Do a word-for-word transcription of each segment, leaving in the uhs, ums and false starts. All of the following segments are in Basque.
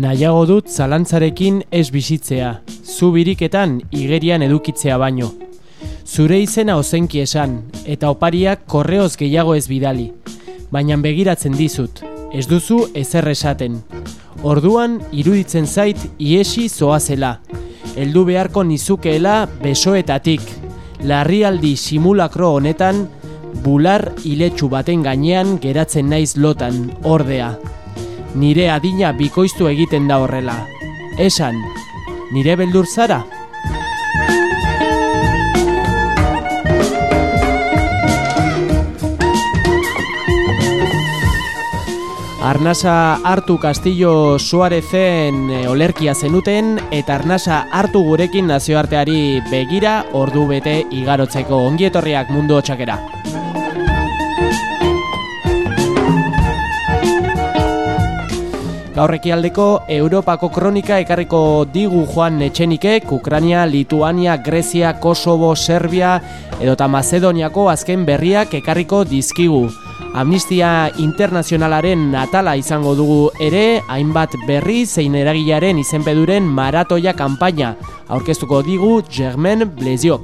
Nahiago dut zalantzarekin ez bizitzea, zu biriketan igerian edukitzea baino. Zure izena ozenki esan, eta opariak korreoz gehiago ez bidali. Baina begiratzen dizut, ez duzu ezer esaten. Orduan iruditzen zait iesi zoazela. Heldu beharko nizukeela besoetatik. Larrialdi simulakro honetan, bular iletsu baten gainean geratzen naiz lotan, ordea. Nire adina bikoiztu egiten da horrela. Esan, nire beldur zara? Arnasa hartu Castillo Suarezen olerkia zenuten eta arnasa hartu gurekin nazioarteari begira ordu bete igarotzeko. Ongietorriak mundu hotsakera. Gaur ekialdeko Europako kronika ekarriko digu Juan Etxenikek, Ukraina, Lituania, Grezia, Kosovo, Serbia edota Mazedoniako azken berriak ekarriko dizkigu. Amnistia Internazionalaren atala izango dugu ere, hainbat berri zein eragilaren izenpeduren maratoia kanpaina aurkeztuko digu Germain Blesiok.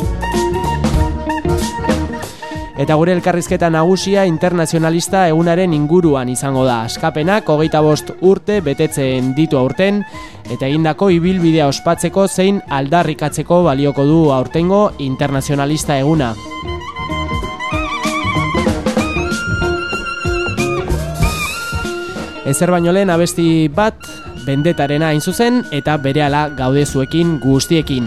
Eta gure elkarrizketa nagusia internazionalista egunaren inguruan izango da. Askapenak hogeita bost urte betetzen ditu aurten, eta egindako ibilbidea ospatzeko zein aldarrikatzeko balioko du aurtengo internazionalista eguna. Ezer baino lehen abesti bat, bendetarena hain zuzen, eta berehala gaude zuekin guztiekin.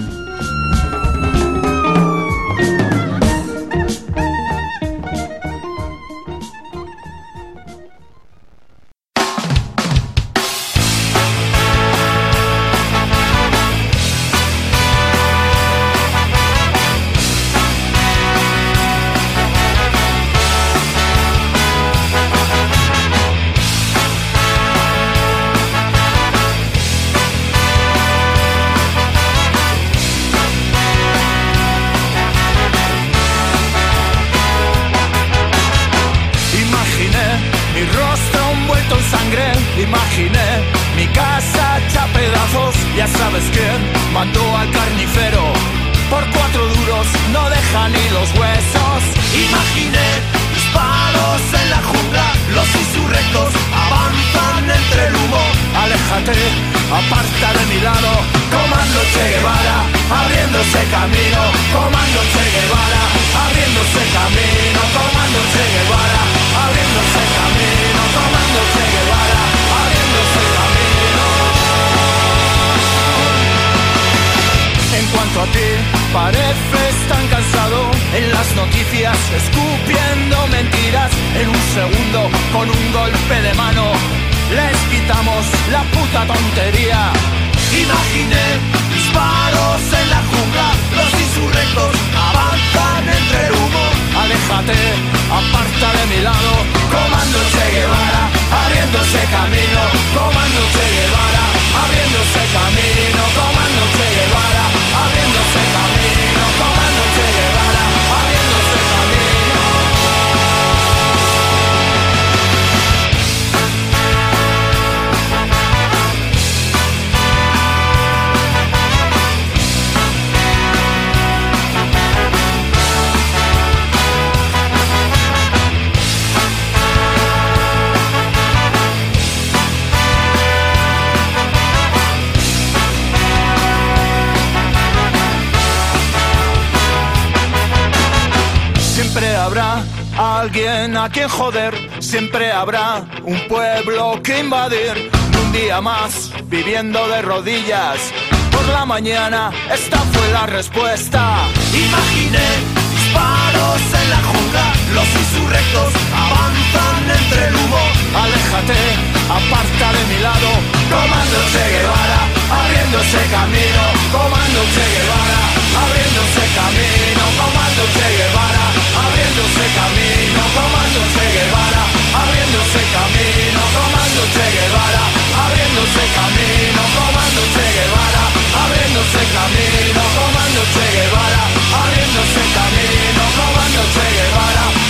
Alguien a quien joder, siempre habrá un pueblo que invadir. Un día más, viviendo de rodillas, por la mañana, esta fue la respuesta. Imaginé disparos en la jungla, los insurrectos avanzan entre el humo. Aléjate, aparta de mi lado, comando Che Guevara, abriéndose camino. Comando Che Guevara, abriéndose camino. Comando Che Guevara, abriéndose camino. Comando Che Guevara, abriéndose camino. Comando Che Guevara, abriéndose camino. Comando Che Guevara, abriéndose camino. Comando Che Guevara, abriéndose camino. Comando Che Guevara.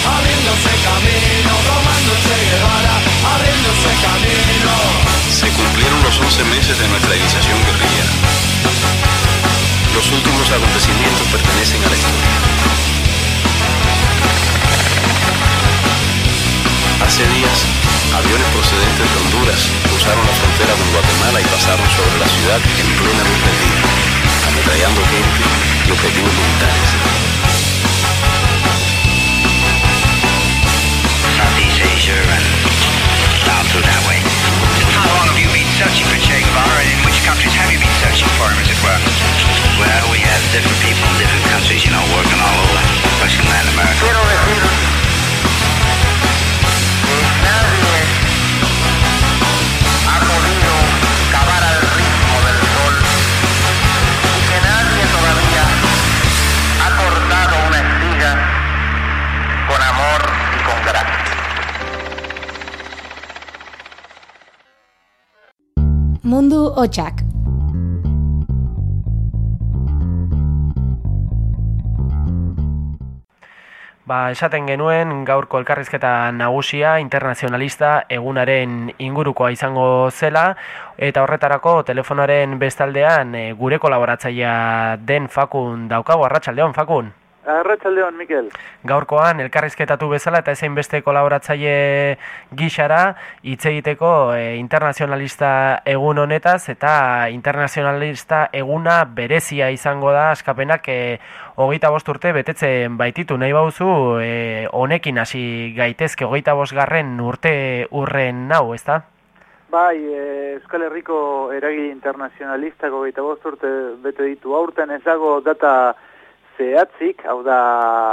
doce meses de nuestra iniciación guerrillera. Los últimos acontecimientos pertenecen a la historia. Hace días, aviones procedentes de Honduras cruzaron la frontera con Guatemala y pasaron sobre la ciudad en plena luz del día, ametrallando gente y objetivos militares. Southeast Asia and down through that way. How long have you been searching for Che Guevara, and in which countries have you been searching for him, as it were? Well, we have different people in different countries, you know, working all over, especially in Latin America. Quiero decir que nadie ha podido cavar al ritmo del sol y que nadie todavía ha cortado una espiga con amor y con gracia. Mundu hotsak. Ba, esaten genuen gaurko elkarrizketa nagusia internazionalista egunaren ingurukoa izango zela, eta horretarako telefonaren bestaldean e, gure kolaboratzailea den Fakun daukagu. Arratsaldeon, Fakun. Arratsaldeon, Mikel. Gaurkoan elkarrizketatu bezala eta ezein beste kolaboratzaile gixara hitz egiteko e, internazionalista egun honetaz, eta internazionalista eguna berezia izango da askapenak e, hogeita bost urte betetzen baititu. Nahi bauzu e, honekin hasi gaitezke hogeita bost garren urte urren nau, ezta? Bai, e, Euskal Herriko eragile internazionalistak hogeita bost urte bete ditu. Aurten ez dago data zehatzik, hau da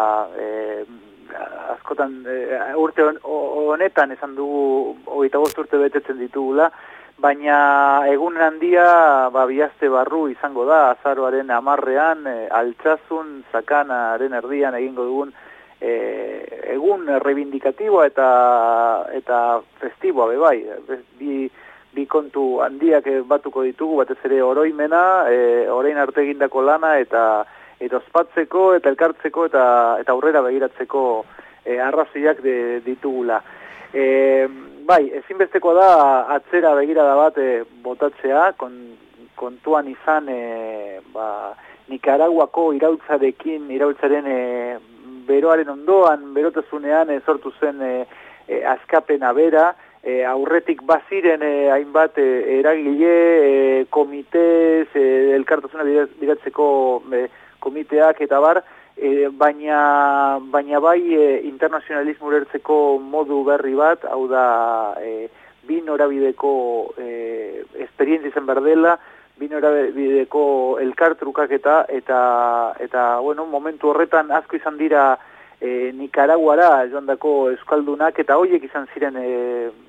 e, askotan e, urte honetan esan dugu hogeita bost urte betetzen ditugula, baina egun handia ba, bihazte barru izango da, azaroaren hamarrean, e, Altsasun Zakanaren erdian egingo dugun e, egun reivindikatiboa eta eta festiboa be bai. Bi, bi kontu handiak batuko ditugu, batez ere oroimena, e, orain arte egindako lana eta eta ospatzeko eta elkartzeko eta eta aurrera begiratzeko e, arrazoiak de, ditugula. E, bai, ezinbestekoa da atzera begirada bat e, botatzea, kon, kontuan izan e, ba, Nikaraguako iraultzarekin, iraultzaren e, beroaren ondoan, berotasunean e, sortu zen e, e, askapena bera, e, aurretik baziren e, hainbat e, eragile, e, komitez, e, elkartasuna biratzeko e, komiteak eta bar, e, baina, baina bai e, internazionalismo urertzeko modu berri bat, hau da e, bi norabideko e, esperientzia izan behar dela, bi norabideko elkartrukak eta, eta, eta bueno, momentu horretan asko izan dira e, Nikaraguara joandako euskaldunak, eta hoiek izan ziren e,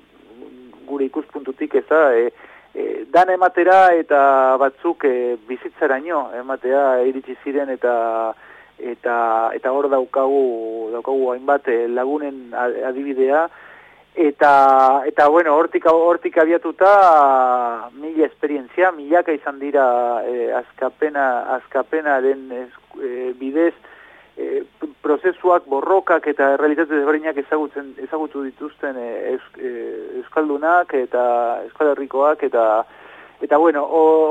gure ikuspuntutik ez da, e, E, dan ematera eta batzuk e, bizitzaraino ematea iritsi ziren eta eta eta hor daukagu daukagu hainbat e, lagunen adibidea eta eta bueno, hortik hortik abiatuta mila esperientzia, milaka izan dira e, askapena askapenaren e, bidez e, prozesuak, borrokak eta realitate desberdinak ezagutzen ezagutu dituzten e, eus, e, euskaldunak eta Euskal Herrikoak eta eta bueno,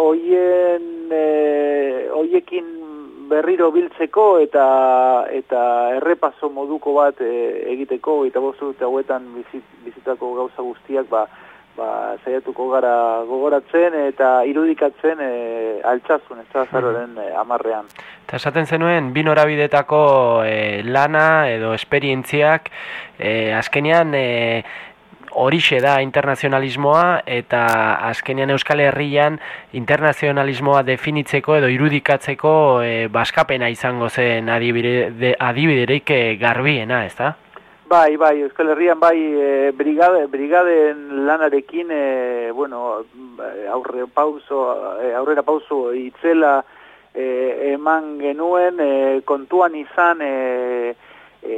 hoien e, hoiekin berriro biltzeko eta eta errepaso moduko bat e, egiteko eta bost urte hauetan bizit, bizitako gauza guztiak ba ba saiatuko gara gogoratzen eta irudikatzen e, Altsasun ez da azaroaren e, hamarrean. Eta esaten zenuen, bi norabidetako e, lana edo esperientziak e, azkenean e, horixe da internazionalismoa, eta azkenean Euskal Herrian internazionalismoa definitzeko edo irudikatzeko e, baskapena izango zen adibide, adibiderik e, garbiena, ez da? Bai, bai, Euskal Herrian bai e, brigade, brigaden lanarekin e, bueno, aurre pauso, e, aurrera pauso itzela e, eman genuen, e, kontuan izan e, e,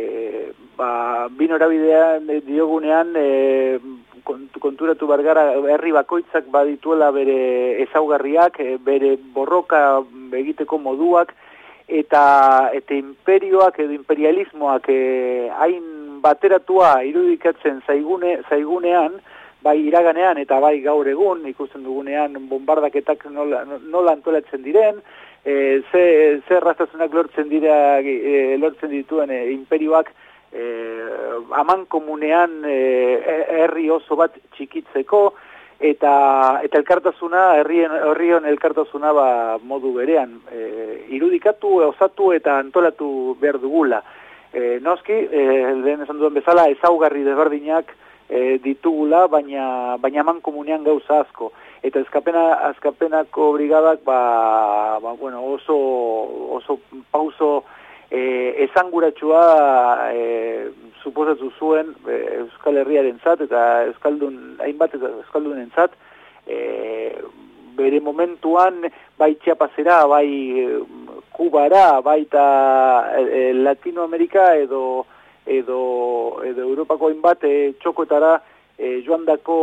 ba, binorabidean diogunean e, konturatu bargara herri bakoitzak badituela bere ezaugarriak, e, bere borroka egiteko moduak, eta eta imperioak edo imperialismoak e, hain bateratua irudikatzen zaigune, zaigunean, bai iraganean eta bai gaur egun, ikusten dugunean bombardaketak nola, nola antolatzen diren, e, ze, ze erraztasunak lortzen dira, e, lortzen dituen e, imperioak e, aman komunean e, herri oso bat txikitzeko, eta eta elkartasuna, herrien herrion elkartasuna ba, modu berean e, irudikatu, osatu eta antolatu behar dugula. E, noski, e, lehen esan duen bezala, ezaugarri desberdinak e, ditugula, baina baina eman komunean gauza asko. Eta azkapena, azkapenako brigadak ba, ba, bueno, oso, oso pauso e, esanguratsua e, suposatu zuen e, Euskal Herriaren zat, eta Euskaldun, hainbat eta Euskaldunen zat, e, bere momentuan, bai Txiapasera, bai Kubara, baita e, Latinoamerika edo, edo, edo Europako hainbat e, txokotara e, joandako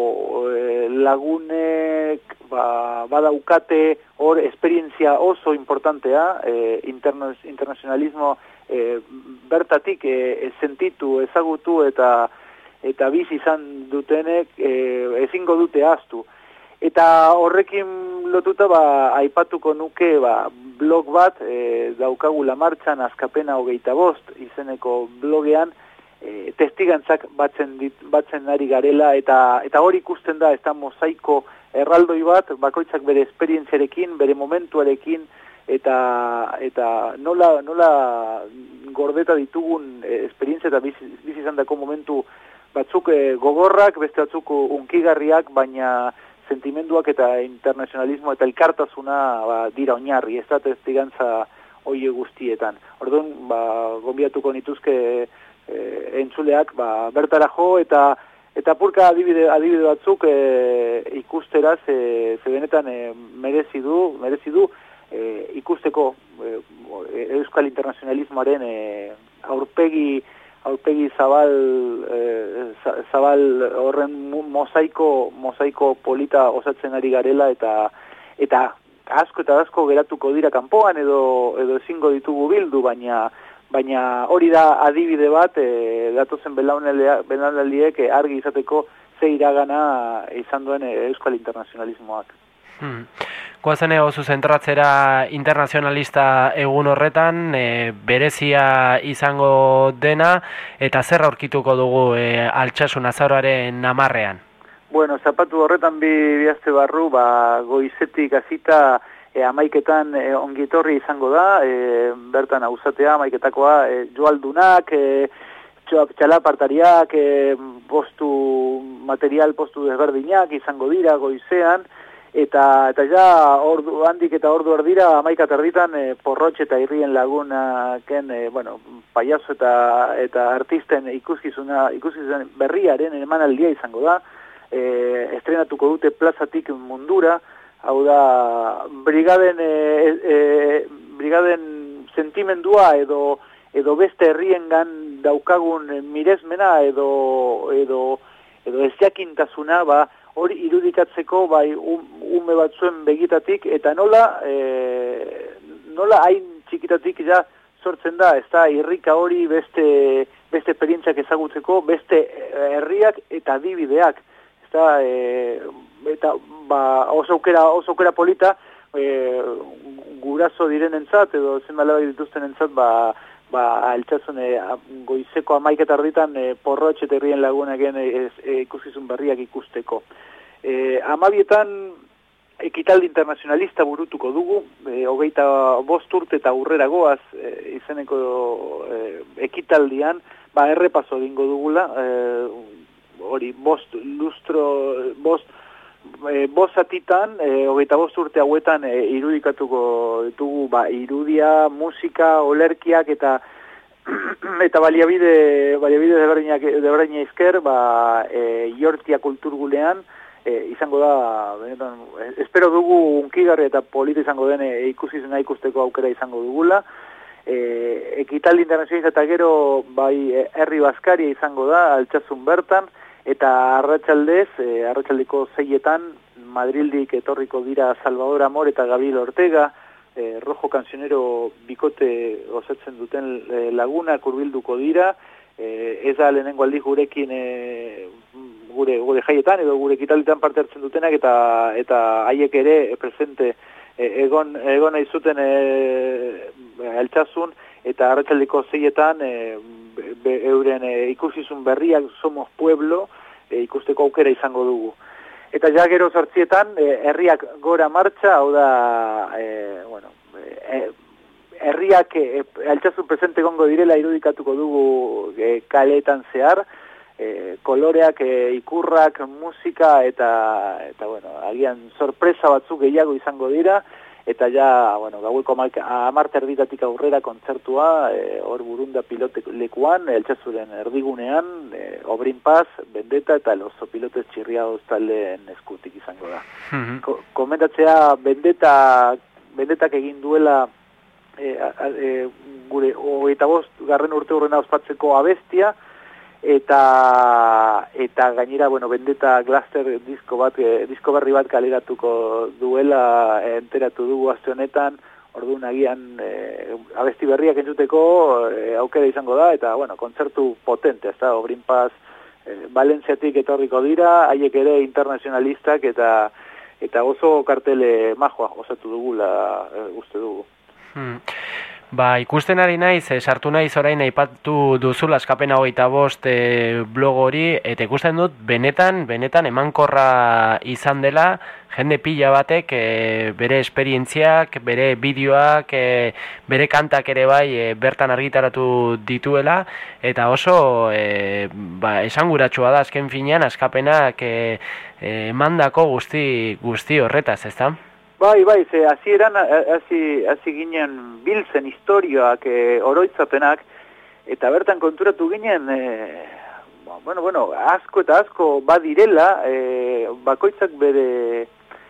e, lagunek ba, badaukate hor esperientzia oso importantea, e, interna, internazionalismo E, bertatik e, sentitu, ezagutu eta eta bizi izan dutenek e, ezingo dute ahaztu. Eta horrekin lotuta ba, aipatuko nuke ba, blog bat e, daukagula martxan Azkapena hogeita bost izeneko blogean e, testigantzak batzen, dit, batzen ari garela eta eta hori ikusten da, ez da mozaiko erraldoi bat, bakoitzak bere esperientziarekin, bere momentuarekin, eta eta nola nola gordeta ditugun eh, esperientzia eta bizi, bizi izandako momentu batzuk eh, gogorrak, beste batzuk unkigarriak, baina sentimenduak eta internazionalismo eta elkartasuna ba, dira oinarri, ez da testigantza hoie guztietan. Orduan, ba, gonbiatuko nituzke eh, entzuleak ba, bertara jo eta eta purka adibide, adibide batzuk eh, ikusteraz eh, ze benetan eh, merezi du, merezi du E, ikusteko e, Euskal Internazionalismoaren e, aurpegi aurpegi zabal e, zabal horren mozaiko mozaiko polita osatzen ari garela eta eta asko eta asko geratuko dira kanpoan edo edo ezingo ditugu bildu, baina baina hori da adibide bat e, datozen belaunaldiek e, argi izateko ze iragana izan duen e, Euskal Internazionalismoak. Hmm. Goazen oso zentratzera internazionalista egun horretan, e, berezia izango dena, eta zer aurkituko dugu e, Altsasun azaroaren hamarrean? Bueno, zapatu horretan bi bihazte barru, ba, goizetik hasita e, amaiketan e, ongitorri izango da, e, bertan auzatea amaiketakoa, e, joaldunak, e, txalapartariak, e, postu material postu desberdinak izango dira goizean, Eta, eta ja ordu, handik eta ordu erdira amaika terditan e, porrotxe eta irrien lagunaken e, bueno, payaso eta eta artisten ikuskizuna, ikuskizun berriaren emanaldia izango da. E, estrenatuko dute plazatik mundura, hau da brigaden e, e, brigaden sentimendua edo edo beste herriengan daukagun miresmena edo edo edo ezjakintasuna ba hori irudikatzeko bai ume batzuen begitatik eta nola e, nola hain txikitatik ja sortzen da, ez da irrika hori beste beste esperientziak ezagutzeko, beste herriak eta adibideak, ez da e, eta ba, oso aukera oso aukera polita e, guraso direnentzat edo zenbalabak dituztenentzat ba ba Altsasune goizeko hamaika tarditan e, porrotxe eta herrien lagunaken e, e, ikuskizun berriak ikusteko. E, Amabietan ekitaldi internazionalista burutuko dugu, e, hogeita bost urte eta aurrera goaz e, izeneko e, ekitaldian, ba errepaso egingo dugula, e, hori bost lustro, bost E, bosatitan, e, hogeita bost urte hauetan e, irudikatuko ditugu ba, irudia, musika, olerkiak eta eta baliabide baliabide desberdinak desberdina izker, ba, e, Iortia kulturgunean e, izango da, benetan, espero dugu unkigarri eta polita izango den e, ikusizena ikusteko aukera izango dugula. E, ekitaldi internazionalista eta gero bai herri bazkaria izango da, Altsasun bertan, eta arratsaldez, e, arratsaldeko seietan, Madrildik etorriko dira Salvador Amor eta Gabriel Ortega, e, Rojo Cancionero bikote osatzen duten e, lagunak hurbilduko dira, e, ez da lehenengo aldiz gurekin e, gure gure jaietan edo gure ekitalditan parte hartzen dutenak eta eta haiek ere presente egon egon nahi zuten e, Altsasun eta arratsaldeko seietan e, be, euren e, ikusizun berriak Somos Pueblo e, ikusteko aukera izango dugu. Eta ja gero zortzietan e, herriak gora martxa, hau da e, bueno, e, herriak e, Altsasun presente egongo direla irudikatuko dugu e, kaleetan zehar, e, koloreak, e, ikurrak, musika eta eta bueno, agian sorpresa batzuk gehiago izango dira. Eta ja, bueno, gaueko hamar erditatik aurrera kontzertua, e, hor Burunda pilote lekuan, Altsasuren erdigunean, e, Obrin Paz, Vendetta eta Oso Pilotes Txirriados taldeen eskutik izango da. Mm-hmm. Ko komentatzea, Vendetta, Vendettak egin duela e, a, e, gure hogeita bost garren urte hurrena ospatzeko abestia, eta eta gainera, bueno, Vendetta Cluster disko bat, eh, disko berri bat kaleratuko duela eh, enteratu dugu aste honetan, orduan agian eh, abesti berriak entzuteko eh, aukera izango da, eta, bueno, kontzertu potente, ez da, Obrin Paz, eh, Valentziatik etorriko dira, haiek ere internazionalistak, eta eta oso kartele majoa osatu dugula, eh, uste dugu. Hmm. Ba, ikusten ari naiz, e, sartu naiz orain aipatu duzula Askapena hogeita bost e, blog hori, eta ikusten dut benetan, benetan emankorra izan dela, jende pila batek e, bere esperientziak, bere bideoak, e, bere kantak ere bai e, bertan argitaratu dituela, eta oso e, ba, esanguratsua da azken finean Askapenak e, e, mandako guzti, guzti horretaz, ezta? Bai, bai, ze hasieran hasi hasi ginen biltzen historioak, e, oroitzapenak, eta bertan konturatu ginen, e, bueno, bueno, asko eta asko badirela, e, bakoitzak bere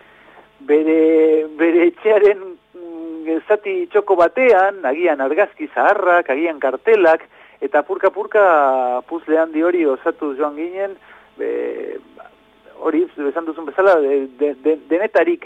bere bere etxearen zati txoko batean, agian argazki zaharrak, agian kartelak, eta purka-purka puzle handi hori osatu joan ginen, e, hori, esan duzun bezala, de, de, de, denetarik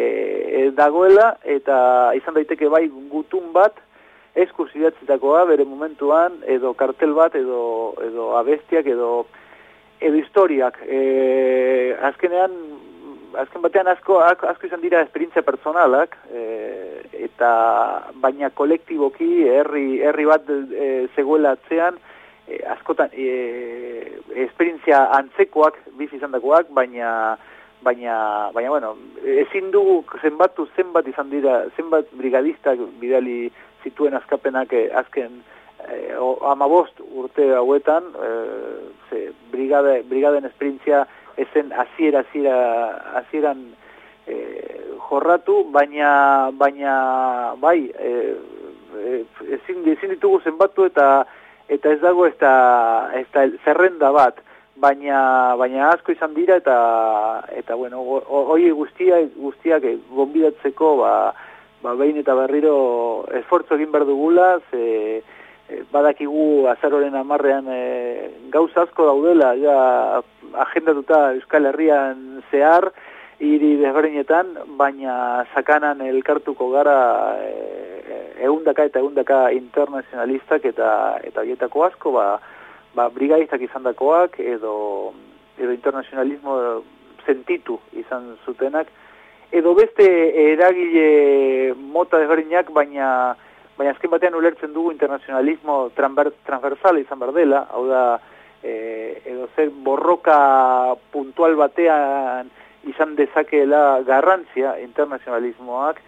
e, dagoela, eta izan daiteke bai gutun bat, eskuz idatzitakoa bere momentuan, edo kartel bat, edo, edo abestiak, edo, edo historiak. E, azkenean, azken batean asko, asko izan dira esperientzia personalak, e, eta baina kolektiboki, herri, herri bat e, zegoela atzean, E, askotan e, esperientzia antzekoak, bizi izandakoak, baina baina baina bueno, ezin dugu zenbatu zenbat izan dira, zenbat brigadistak bidali zituen Askapenak e, azken e, hamabost urte hauetan, e, ze brigade, brigaden esperientzia ezen hasiera hasiera hasieran e, jorratu, baina baina bai, e, e, ezin, ezin ditugu zenbatu eta eta ez dago ez da, ez da zerrenda bat, baina baina asko izan dira eta eta bueno, hori guztia guztiak gonbidatzeko ba, ba behin eta berriro esfortzu egin behar dugula, ze badakigu azaroren hamarrean e, gauza asko daudela, ja agendatuta Euskal Herrian zehar, hiri desberdinetan, baina sakanan elkartuko gara e, ehundaka eta ehundaka internazionalistak eta eta horietako asko, ba, ba brigadistak izandakoak edo edo internazionalismo sentitu izan zutenak, edo beste eragile mota desberdinak, baina baina azken batean ulertzen dugu internazionalismo transversala izan behar dela, hau da, e, edo zer borroka puntual batean izan dezakeela garrantzia internazionalismoak,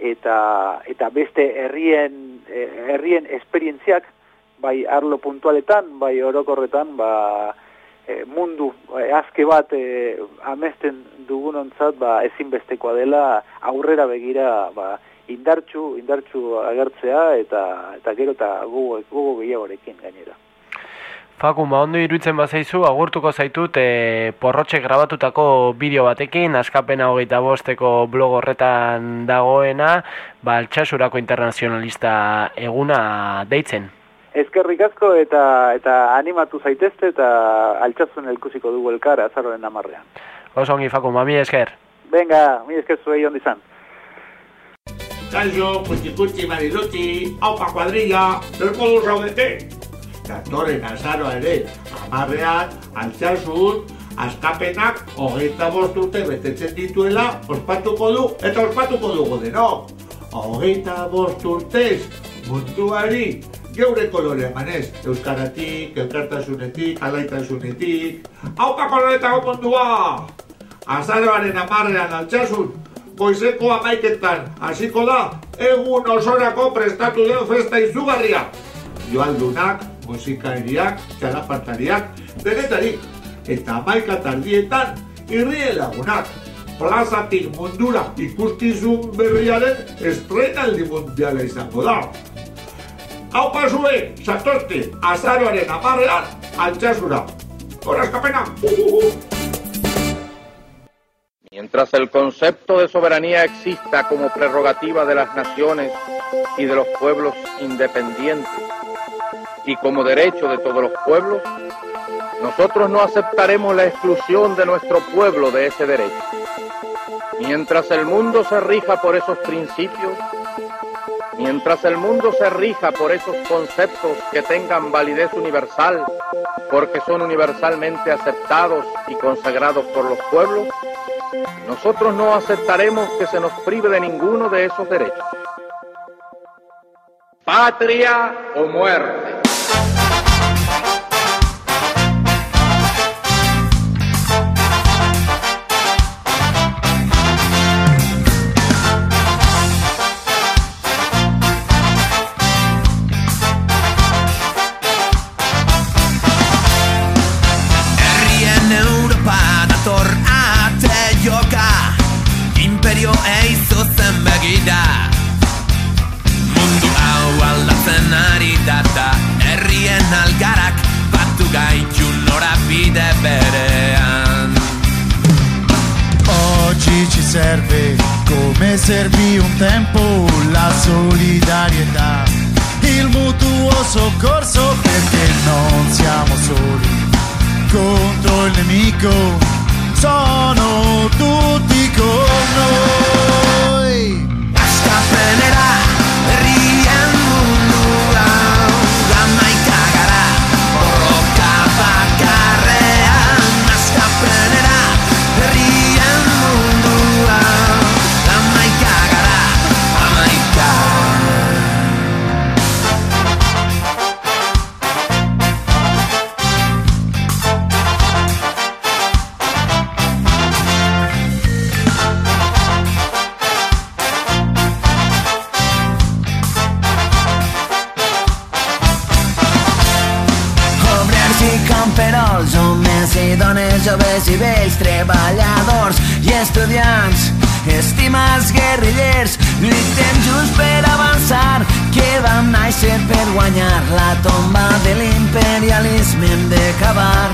eta eta beste herrien herrien esperientziak, bai arlo puntualetan, bai orokorretan, ba e, mundu e, azke bat e, amesten dugunontzat ba ezinbestekoa dela aurrera begira ba indartsu indartsu agertzea eta eta gero eta gogo gogo gehiagorekin gainera. Faku, ba ondo iruditzen bazaizu, agurtuko zaitut e, porrotxek grabatutako bideo batekin, Askapena hogeita bosteko blog horretan dagoena, ba Altsasurako internazionalista eguna deitzen. Eskerrik asko eta eta animatu zaitezte eta Altsasun elkusiko dugu elkar azaroren hamarrean. Oso ongi, Faku, ba mi esker. Venga, mi esker zuei ondo izan. Kaixo, kutxi-kutxi, bariluti, haupa kuadrilla, zerko du zaudete? Datorren azaroa ere, hamarrean, Altsasun, Askapenak hogeita bost urte betetzen dituela ospatuko du eta ospatuko dugu denok. Hogeita bost urtez munduari geure kolore emanez, euskaratik, elkartasunetik, alaitasunetik. Haupa koloretako mundua! Azaroaren amarrean altsasun, goizeko hamaiketan hasiko da, egun osorako prestatu den festa izugarria. Joaldunak, musikariak, txalapartariak, denetarik, eta hamaika tardietan irrie lagunak. Plazatik mundura ikuskizun berriaren estrenaldi mundiala izango da. Hau pasue, zatozte, azaroaren amarrean, altxasura. ¡Hora escapena! Uh, uh, uh. Mientras el concepto de soberanía exista como prerrogativa de las naciones y de los pueblos independientes y como derecho de todos los pueblos, nosotros no aceptaremos la exclusión de nuestro pueblo de ese derecho. Mientras el mundo se rija por esos principios, mientras el mundo se rija por esos conceptos que tengan validez universal, porque son universalmente aceptados y consagrados por los pueblos, nosotros no aceptaremos que se nos prive de ninguno de esos derechos. Patria o muerte. Imperio eizu zen begira mundu hau aldatzen ari data herrien algarak batu gaitu norabide berean. Oggi ci serve come servì un tempo la solidarietà, il mutuo soccorso perché non siamo soli contro il nemico, sono tutti con noi. Askapenera herrien mundua hamaika gara borroka bakarrean. Askapenera herrien mundua hamaika gara hamaika. Camperols, homes i dones, joves i vells, treballadors i estudiants, estimats guerrillers, lluitem junts per avançar, que vam néixer per guanyar, la tomba de l'imperialisme hem d'acabar.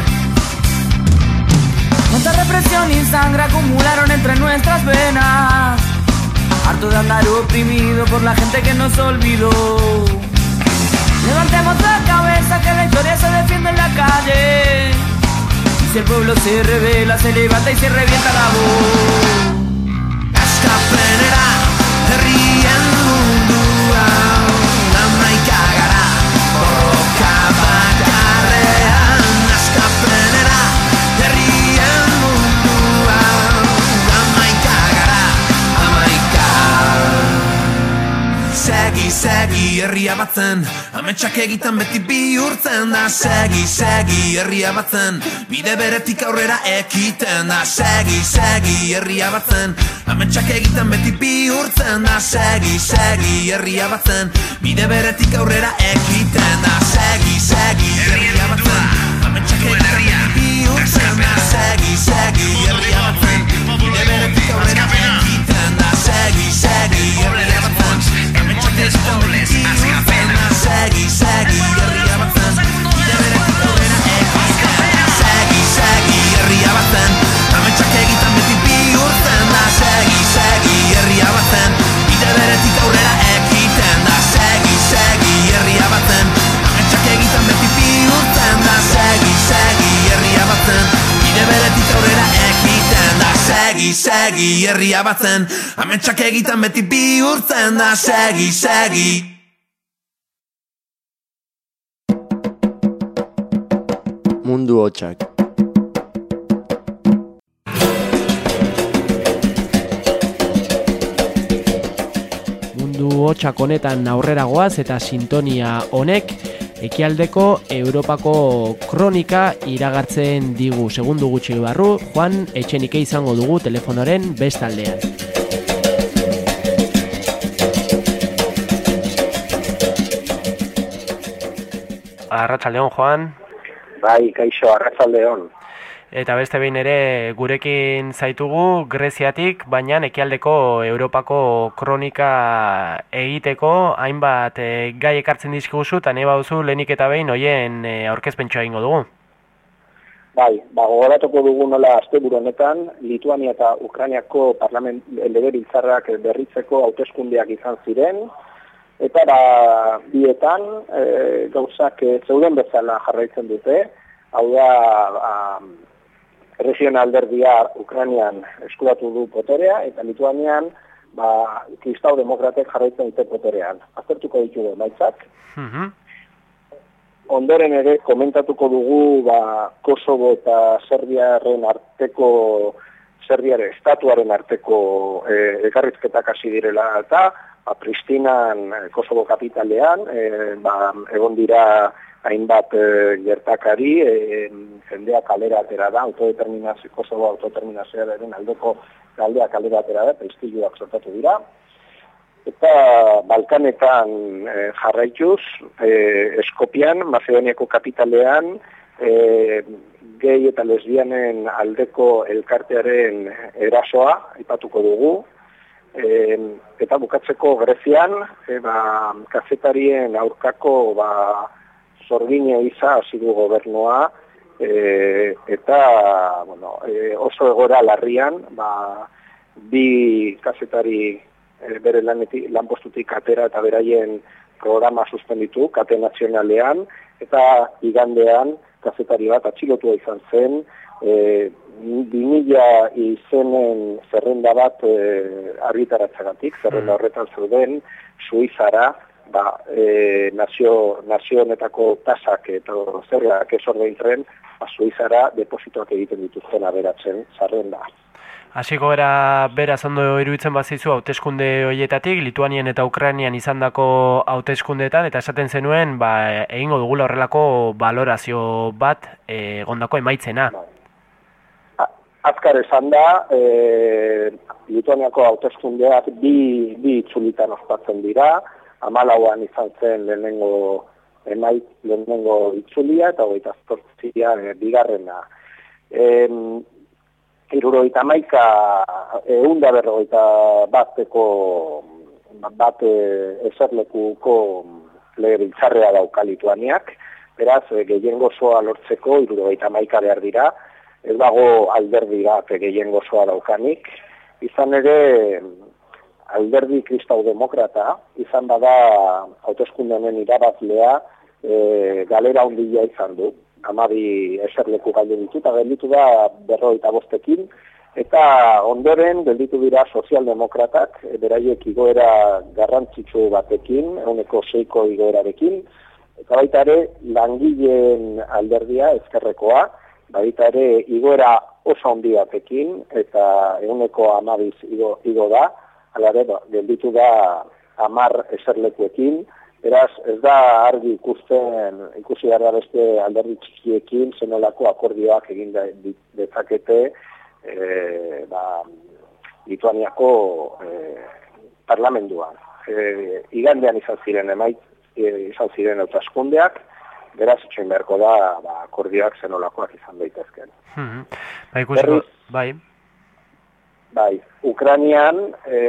Cuánta represión y sangre acumularon entre nuestras venas, harto de andar oprimido por la gente que nos olvidó. Levantemos la cabeza que la historia se defiende en la calle. Y si el pueblo se revela, se levanta y se revienta la voz. Askapenera herrien mundua hamaika gara borroka bakarrean. Askapenera herrien mundua hamaika gara hamaika. Segi, segi herria batzen, ametsak egiten beti bihurtzen da. Segi, segi herria batzen, bide beretik aurrera ekiten da. Segi, segi herria batzen, ametsak egiten beti bihurtzen da. Segi, segi herria batzen, bide beretik aurrera ekiten da. Segi, segi herria batzen, ametsak egiten beti bihurtzen da. Segi, segi herria batzen, bide beretik aurrera ekiten da. Segi, segi herria batzen, ametsak egiten beti bihurtzen da. Segi, segi herria batzen, bide beretik aurrera ekiten da. Segi, segi herria batzen, ametsak egiten beti bihurtzen da. Segi, segi herria batzen, bide beretik aurrera ekiten da. Segi, segi herria batzen, ametsak egiten beti bihurtzen da. Segi, segi herria batzen, bide beretik aurrera ekiten da. Segi, segi herria batzen, ametsak egiten beti bihurtzen da. Segi, segi. Mundu hotsak. mundu hotxak honetan aurrera goaz eta sintonia honek ekialdeko Europako kronika iragartzen digu. Segundu gutxi barru, Juan Etxenike izango dugu telefonoren bestaldean. Arratsaldeon, Juan. Bai, kaixo, arratsaldeon. Eta beste behin ere gurekin zaitugu Greziatik, baina ekialdeko Europako kronika egiteko hainbat e, gai ekartzen dizkiguzu, eta nahi baduzu lehenik eta behin hoien e, aurkezpentsoa egingo dugu. Bai, ba, gogoratuko dugu nola asteburu honetan, Lituania eta Ukrainiako parlament legebiltzarrak berritzeko hauteskundeak izan ziren, eta ba, bietan e, gauzak e, zeuden bezala jarraitzen dute, hau da, ba, regional alderdia Ukrainian eskuratu du poterea, eta Lituanian ba, kristau demokratek jarraitzen dute poterean. Aztertuko ditugu emaitzak. Mm-hmm. Ondoren ere komentatuko dugu ba, Kosovo eta Serbiaren arteko, Serbiaren estatuaren arteko e, elkarrizketak hasi direla eta ba, Pristinan, Kosovo kapitalean, e, ba, egon dira hainbat e, gertakari, e, jendea kalera atera da, autodeterminazio, Kosovo autodeterminazioaren aldeko galdea kalera atera da, eta istiluak sortatu dira. Eta Balkanetan e, jarraituz, e, Eskopian, Macedoniako kapitalean, e, gay eta lesbianen aldeko elkartearen erasoa, aipatuko dugu, e, eta bukatzeko Grezian, e, ba, kazetarien aurkako ba, zorgine iza hasi du gobernua, e, eta bueno, e, oso egora larrian, ba, bi kazetari e, bere lanetik, lanpostutik atera eta beraien programa suspenditu, kate nazionalean, eta igandean kazetari bat atxilotua izan zen, e, bi mila izenen zerrenda bat e, argitaratzagatik, zerrenda horretan zeuden Suizara, ba, e, nazio, nazio honetako tasak eta zerrak ez ordaintzen, ba, Suizara depositoak egiten dituzten aberatzen zerrenda. Hasiko era beraz ondo iruditzen bazizu hauteskunde horietatik, Lituanian eta Ukrainian izandako hauteskundeetan, eta esaten zenuen ba, egingo dugula horrelako balorazio bat egondako emaitzena. Azkar esan da, e, Lituaniako hauteskundeak bi, bi itzulitan ospatzen dira, hamalauan izan zen lehenengo emait, lehenengo itzulia, eta hogeita zortzian e, bigarrena. E, Hirurogeita hamaika, ehun eta berrogeita bateko bat eserlekuko legebiltzarrea dauka Lituaniak, beraz, gehiengo osoa lortzeko hirurogeita hamaika behar dira, ez dago alderdi bat gehiengo osoa daukanik, izan ere alderdi kristau demokrata, izan bada hauteskunde honen irabazlea e, galera handia izan du. Hamabi eserleku galdu ditu, eta gelditu da berrogeita bostekin, eta ondoren gelditu dira sozialdemokratak, beraiek igoera garrantzitsu batekin, ehuneko seiko igoerarekin, eta baita ere langileen alderdia ezkerrekoa, baita ere igoera oso handi batekin, eta ehuneko hamabiz igo, igo da, alare gelditu da hamar eserlekuekin. Beraz, ez da argi ikusten, ikusi gara beste alderdi txikiekin, zenolako akordioak egin dezakete e, ba, Lituaniako e, parlamentuan. E, igandean izan ziren emait, e, izan ziren hauteskundeak, beraz, itxoin beharko da ba, akordioak zenolakoak izan daitezken. Hmm. Ba, ikusiko, bai. Bai, Ukrainian... E,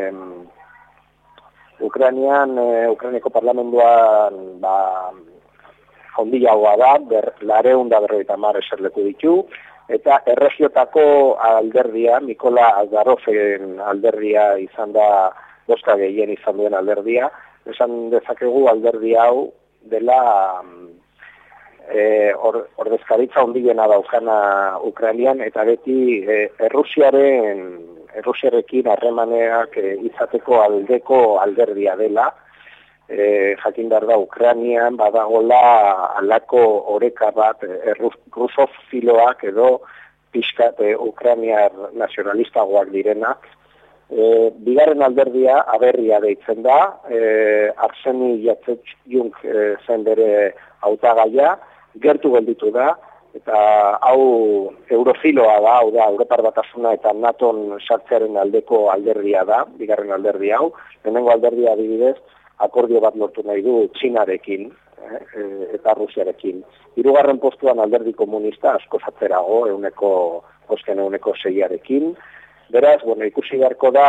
Ukrainian, e, Ukrainiko parlamentuan ba, hondiagoa da, ber, lareun da berrogeita hamar eserleku ditu, eta erregiotako alderdia, Mikola Azdarofen alderdia izan da, boska gehien izan duen alderdia, esan dezakegu alderdi hau dela e, or, ordezkaritza hondiena daukana Ukrainian, eta beti e, Errusiaren Errusiarekin harremaneak e, izateko aldeko alderdia dela, e, jakin behar da Ukrainian badagola alako oreka bat e, rusofiloak edo pixkat e, Ukrainiar nazionalistagoak direnak, E, bigarren alderdia aberria deitzen da, e, Arseni Jatzetjung e, zen bere hautagaia, gertu gelditu da, eta hau eurofiloa da, hau da, Europar Batasuna eta NATOn sartzearen aldeko alderdia da, bigarren alderdi hau, lehenengo alderdia adibidez, akordio bat lortu nahi du Txinarekin eh, eta Rusiarekin. Hirugarren postuan alderdi komunista asko zatzerago, euneko, osken euneko seiarekin. Beraz, bueno, ikusi beharko da,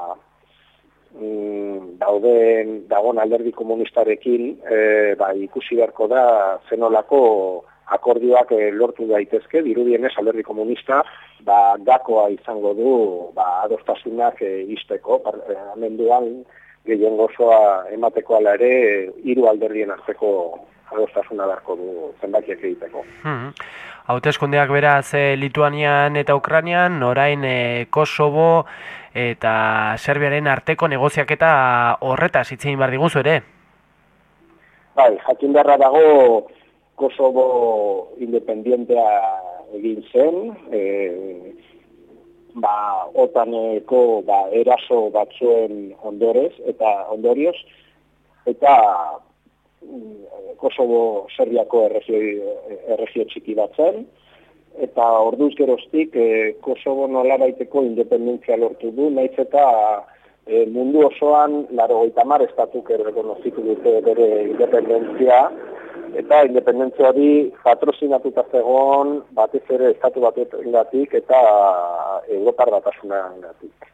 mm, dauden, dagoen alderdi komunistarekin, eh, ba, ikusi beharko da zenolako akordioak eh, lortu daitezke, dirudienez alderdi komunista, ba, gakoa izango du, ba, adostasunak eh, izteko, eh, amenduan, gehien gozoa emateko ala ere, hiru alderdien arteko adostasuna beharko du zenbakiak egiteko. Hmm. Hauteskundeak beraz e, Lituanian eta Ukrainian, orain e, Kosovo eta Serbiaren arteko negoziaketa horretaz hitz egin behar diguzu ere? Bai, jakin beharra dago Kosovo independentea egin zen, e, ba, otaneko ba, eraso batzuen ondorez eta ondorioz, eta Kosovo Serbiako erregio, erregio txiki bat zen, eta orduz geroztik eh, Kosovo nolabaiteko independentzia lortu du, nahiz eta eh, mundu osoan laurogeita hamar estatuk errekonozitu dute bere independentzia, eta independentzia hori patrozinatuta zegoen batez ere estatu batuengatik eta Europar Batasunarengatik.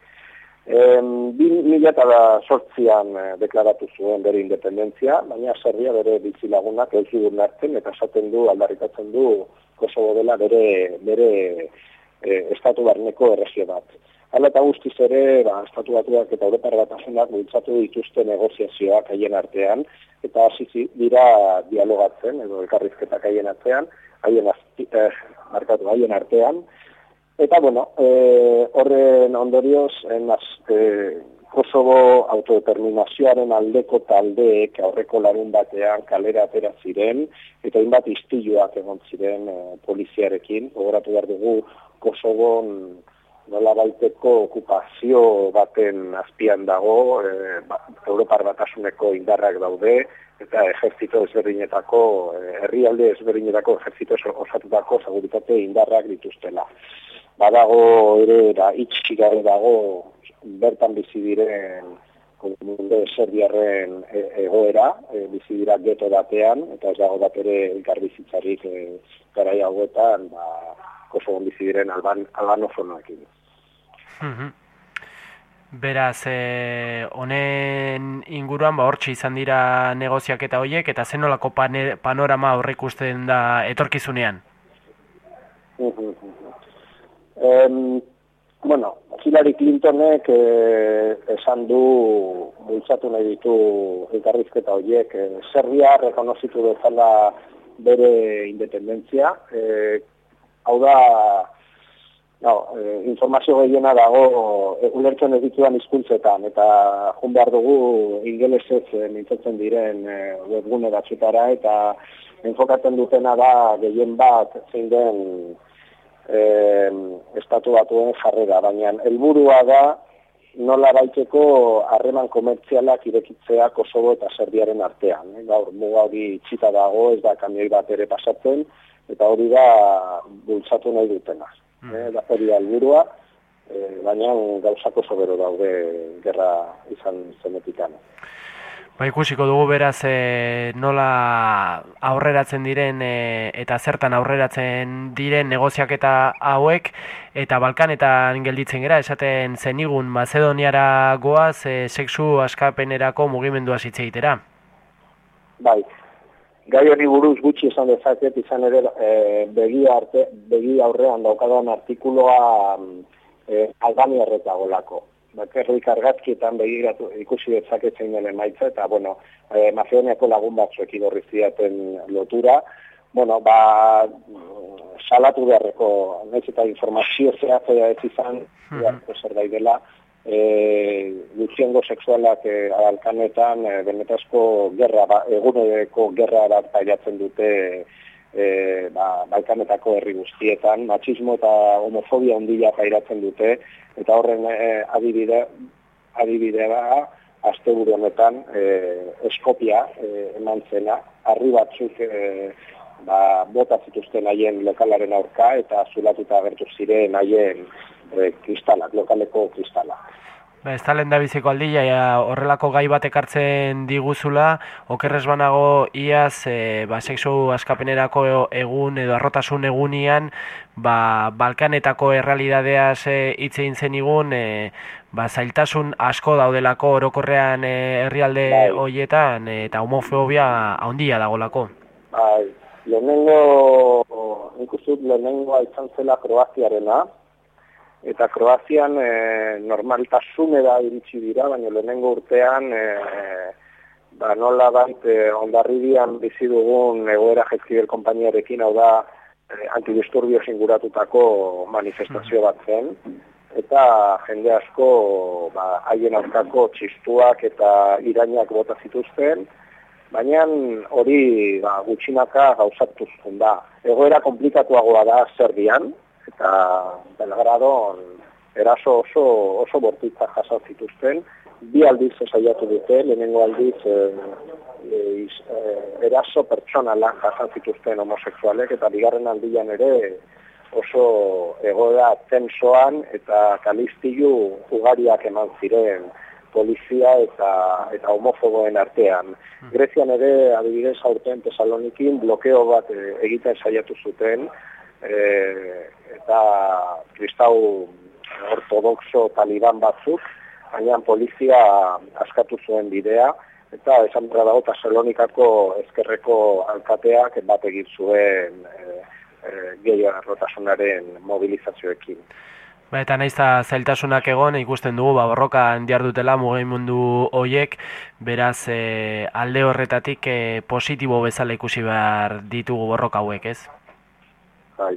bi mila zortzian deklaratu zuen bere independentzia, baina Serbia bere bizilagunak ez du onartzen eta esaten du, aldarrikatzen du Kosovo dela bere, bere e, estatu barneko erregio bat. Hala eta guztiz ere, ba, estatu batuak eta Europar Batasunak bultzatu dituzte negoziazioak haien artean, eta hasi dira dialogatzen, edo elkarrizketak haien artean, haien, eh, markatu, haien artean. Eta, bueno, eh, horren ondorioz, enaz, eh, Kosovo autodeterminazioaren aldeko taldeek aurreko larun batean kalera atera ziren, eta hainbat istiluak egon ziren eh, poliziarekin. Gogoratu behar dugu Kosovon nola baiteko okupazio baten azpian dago, eh, ba, Europar Batasuneko indarrak daude, eta ejertzito ezberdinetako, herrialde ezberdinetako ejertzito osatutako seguritate indarrak dituztela. Badago ere, da, itxigabe dago, bertan bizi diren komunde serbiarren egoera, e, bizi dira geto batean, eta ez dago bat ere elkarbizitzarik e, garai hauetan, ba, Kosovon bizi diren alban, albanofonoekin. Mm-hmm. Beraz, eh, honen inguruan, ba, hortxe izan dira negoziaketa horiek, eta zenolako panorama horrek usten da etorkizunean? Mm-hmm. Um, bueno, Hillary Clintonek eh, esan du, bultzatu nahi ditu elkarrizketa horiek, eh, Serbia rekonozitu bezala bere independentzia, eh, hau da, no, eh, informazio gehiena dago eh, ulertzen ez ditudan hizkuntzetan, eta jun behar dugu ingelesez eh, mintzatzen diren eh, webgune batzutara, eta enfokatzen dutena da gehien bat zein den Eh, estatu batuen jarrera, baina helburua da nola baiteko harreman komertzialak irekitzea Kosovo eta Serbiaren artean. Eh? Gaur, muga hori itxita dago, ez da kamioi bat ere pasatzen, eta hori da bultzatu nahi dutena. Mm. Eh? Da, hori da helburua, eh, baina gauzako sobero daude gerra izan zenetikan. Ba, ikusiko dugu beraz e, nola aurreratzen diren e, eta zertan aurreratzen diren negoziaketa hauek, eta Balkanetan gelditzen gera, esaten zenigun Mazedoniara goaz e, sexu askapenerako mugimendua hitz egitera. Bai, gai honi buruz gutxi esan dezaket, izan ere e, begi, arte, begi aurrean daukadan artikuloa e, Albaniarreta golako. Bakarrik argazkietan begiratu ikusi dezaketzen den emaitza, eta, bueno, eh, Mazedoniako lagun batzuek idorri zidaten lotura, bueno, ba, salatu beharreko, nahiz eta informazio zehatzea ez izan, mm-hmm. zer gai dela, eh, gutxiengo sexualak eh, Balkanetan eh, benetazko gerra, ba, eguneko gerra bat pairatzen dute e, ba, Balkanetako herri guztietan, matxismo eta homofobia handia pairatzen dute, eta horren e, adibide, adibidea, asteburu honetan e, Eskopia e, eman zena, harri batzuk e, ba, bota zituzten haien lokalaren aurka, eta zulatuta agertu ziren haien e, kristalak, lokaleko kristalak. Ba, ez talen da biziko aldia, ja, horrelako gai bat ekartzen diguzula, okerrez banago iaz, e, ba, sexu askapenerako egun edo arrotasun egunian, ba, Balkanetako errealidadeaz hitz egin zenigun, e, ba, zailtasun asko daudelako orokorrean e, herrialde bai. Horietan, e, eta homofobia handia dagolako. Bai, lehenengo, nik uste dut lehenengoa izan zela Kroaziarena, eta Kroazian e, normaltasunera iritsi dira, baina lehenengo urtean e, ba, nola bait e, Hondarribian bizi dugun egoera Jaizkibel konpainiarekin, hau da e, antidisturbio singuratutako manifestazio bat zen, eta jende asko ba, haien aurkako txistuak eta irainak bota zituzten, baina hori ba, gutxinaka gauzatu zuen da. Egoera komplikatuagoa da Serbian, eta Belgradon eraso oso, oso bortitza jasan zituzten, bi aldiz saiatu dute, lehenengo aldiz e, e, e, eraso pertsonala jasan zituzten homosexualek, eta bigarren aldian ere oso egoera tensoan eta kalistilu ugariak eman ziren polizia eta, eta homofoboen artean. Grezian ere, adibidez, aurten Tesalonikin blokeo bat e, egiten saiatu zuten, E, eta kristau ortodoxo taliban batzuk, baina polizia askatu zuen bidea, eta esan bera dago Tesalonikako ezkerreko alkateak bat egin zuen e, e, gehi arrotasunaren mobilizazioekin. Ba, eta nahiz eta zailtasunak egon, ikusten dugu, ba, borrokan dihardutela mugimendu horiek, beraz e, alde horretatik e, positibo bezala ikusi behar ditugu borroka hauek, ez? Bai.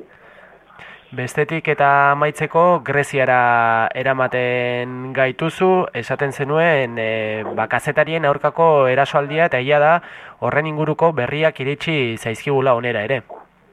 Bestetik eta amaitzeko Greziara eramaten gaituzu, esaten zenuen e, ba, kazetarien aurkako erasoaldia, eta egia da horren inguruko berriak iritsi zaizkigula onera ere.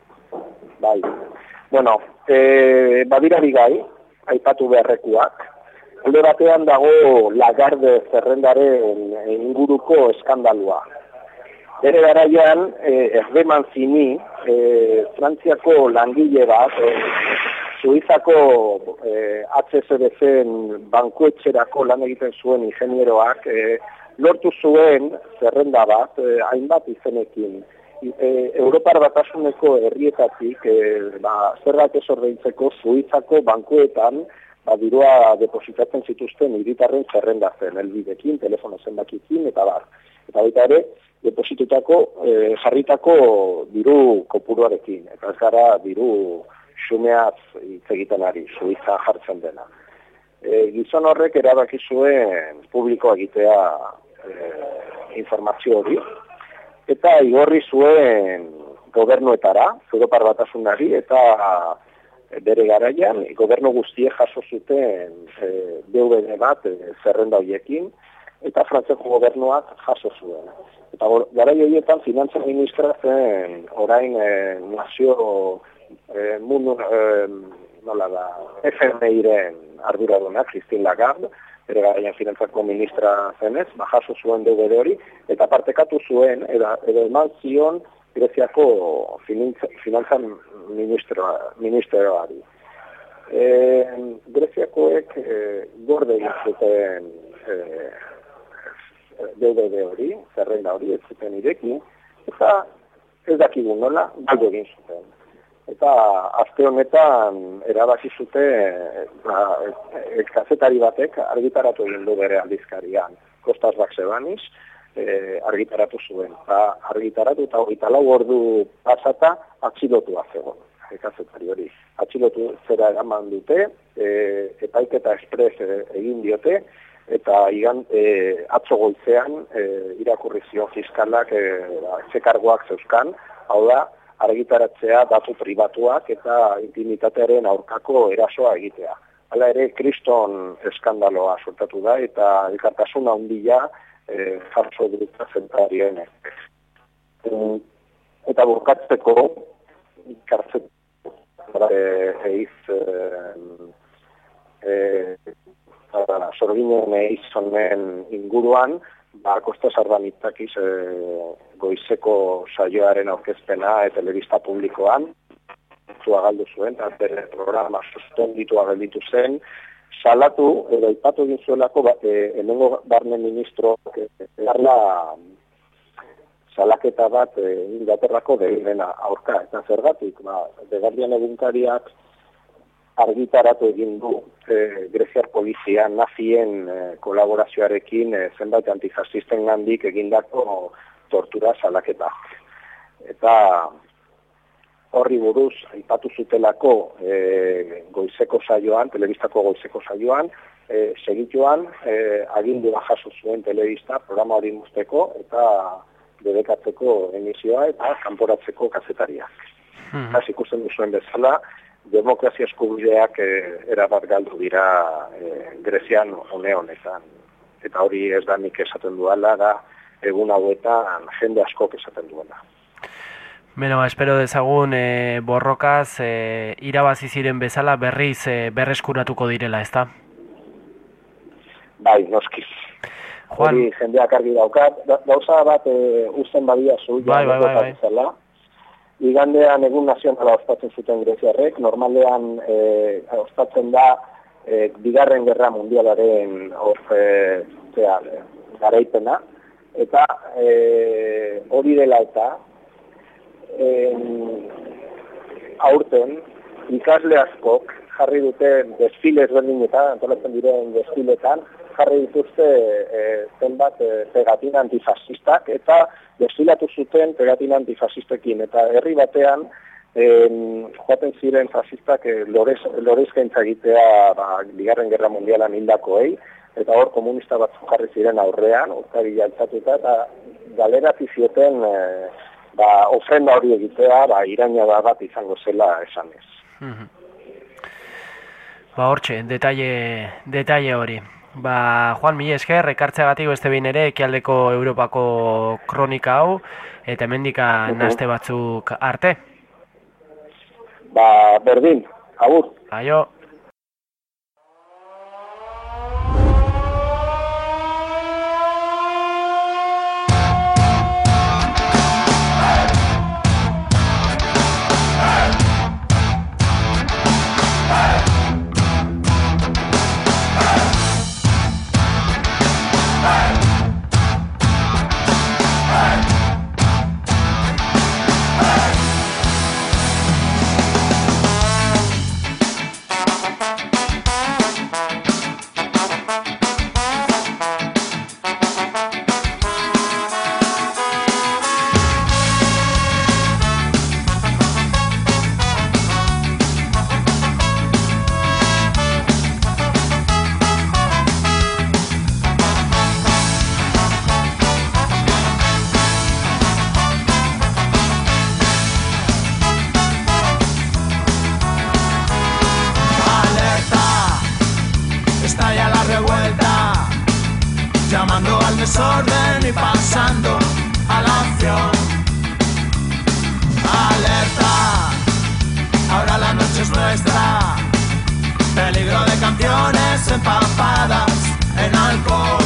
Bai. Bueno, e, badira bigai, aipatu beharrekuak. Alde batean dago Lagarde zerrendaren inguruko eskandalua. Bere garaian, eh, Erdeman Zini, eh, Frantziako langile bat, eh, Suizako eh, H S B C-en bankuetxerako lan egiten zuen ingenieroak, eh, lortu zuen zerrenda bat, eh, hainbat izenekin. E, Europar Batasuneko herrietatik, eh, ba, zerrak ez ordeintzeko Suizako bankuetan, ba, dirua depositatzen zituzten hiritarren zerrenda zen, helbidekin, telefono zenbakikin, eta bar. Eta baita ere, depositutako, eh, jarritako diru kopuruarekin, eta ez gara diru xumeaz hitz egiten ari, Suiza jartzen dena. E, gizon horrek erabaki zuen publiko egitea e, informazio hori, eta igorri zuen gobernuetara, Europar Batasunari, eta bere garaian, gobernu guztiek jaso zuten e, D V D bat e, zerrenda horiekin, eta Frantziako gobernuak jaso zuen. Eta garai horietan finantza ministra zen orain e, nazio e, mundu e, nola da, F M I-ren arduraduna, Christine Lagarde, bere garaian finantzako ministra zenez, ba, jaso zuen D V D hori, eta partekatu zuen, edo, edo eman zion Greziako finantza ministroa, ministeroari. E, Greziakoek e, gorde egin zuten e, D V D hori, zerrenda hori, ez zuten ireki, eta ez dakigun nola, galdu egin zuten. Eta aste honetan erabaki zuten, ba, kazetari batek argitaratu egin du bere aldizkarian, Kostas Baksebanis, e, argitaratu zuen. Ba, argitaratu eta hogeita lau ordu pasata atxilotua zegoen, kazetari hori. Atxilotu zera eraman dute, e, epaiketa espres e, egin diote, eta igan, e, atzo goizean e, irakurri zion fiskalak e, zekargoak zeuzkan, hau da, argitaratzea datu pribatuak eta intimitatearen aurkako erasoa egitea. Hala ere, kriston eskandaloa sortatu da, eta elkartasuna handia e, jartzo dut zentarien. E, eta bukatzeko, kartzen eiz sorginen eiz honen inguruan, ba, Kosta Sardanitzakis e, goizeko saioaren aurkezpena e, telebista publikoan, zua galdu zuen, eta bere programa suspenditua gelditu zen, salatu, edo ipatu egin zuelako, ba, e, hemengo barne ministroak egarla salaketa bat e, Inglaterrako deirena aurka, eta zergatik, ba, The Guardian egunkariak argitaratu egin du e, Greziar polizia nazien e, kolaborazioarekin e, zenbait antifascisten gandik egindako tortura salaketa. Eta horri buruz, aipatu zutelako e, goizeko saioan, telebistako goizeko saioan, e, segituan e, agindua jaso zuen telebista programa hori muzteko eta debekatzeko emisioa eta kanporatzeko kazetariak. Hmm. Eta ikusten duzuen bezala, demokrazia eskubideak e, erabat galdu dira e, Grezian une honetan. Eta hori ez da nik esaten duela, da egun hauetan jende askok esaten duela. Beno, espero dezagun e, borrokaz e, irabazi ziren bezala berriz e, berreskuratuko direla, ezta? Bai, noskiz. Juan. Hori jendeak argi daukat. Gauza bat e, usten badia zu, bai, bai, bai, bai. Zela. Igandean egun nazionala ospatzen zuten greziarrek, normalean e, ospatzen da e, bigarren gerra mundialaren or, e, zera, garaipena, eta e, hori dela eta e, aurten ikasle askok jarri duten desfile ezberdinetan, antolatzen diren desfiletan, jarri dituzte e, zenbat e, pegatina antifascistak, eta desfilatu zuten pegatina antifascistekin, eta herri batean e, joaten ziren fascistak e, lorez, lorezkaintza egitea ba, bigarren gerra mundialan hildakoei, eta hor komunista batzuk jarri ziren aurrean, urtari jaltzatuta, eta galerati zioten e, ba, ofrenda hori egitea, ba, iraina bat izango zela esanez. Mm-hmm. Ba, hortxe, detaile, detaile hori. Ba, Juan, mila esker, ekartzeagatik beste behin ere ekialdeko Europako kronika hau, eta hemendika naste batzuk arte. Ba, berdin, agur. Aio. Desorden y pasando a la acción. Alerta, ahora la noche es nuestra. Peligro de canciones empapadas en alcohol.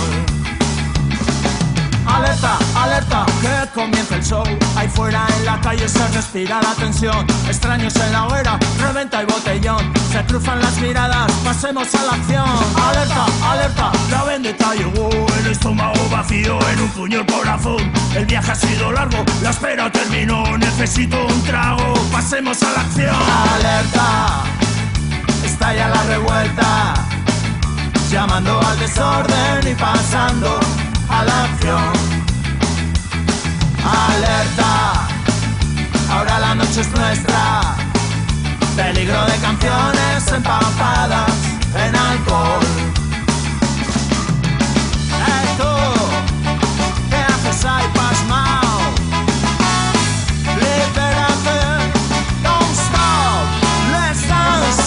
Alerta, alerta, que comienza el show. Ahí fuera en la calle se respira la tensión. Extraños en la hoguera, reventa el botellón. Se cruzan las miradas, pasemos a la acción. Alerta, alerta, la vendetta llegó. El estómago vacío, en un puño el corazón. El viaje ha sido largo, la espera terminó. Necesito un trago, pasemos a la acción. Alerta, estalla la revuelta. Llamando al desorden y pasando a la acción. Alerta, ahora la noche es nuestra. Peligro de canciones empapadas en alcohol. ¡Eh, tú! ¿Qué haces ahí pasmao? Libérate, don't stop, let's dance,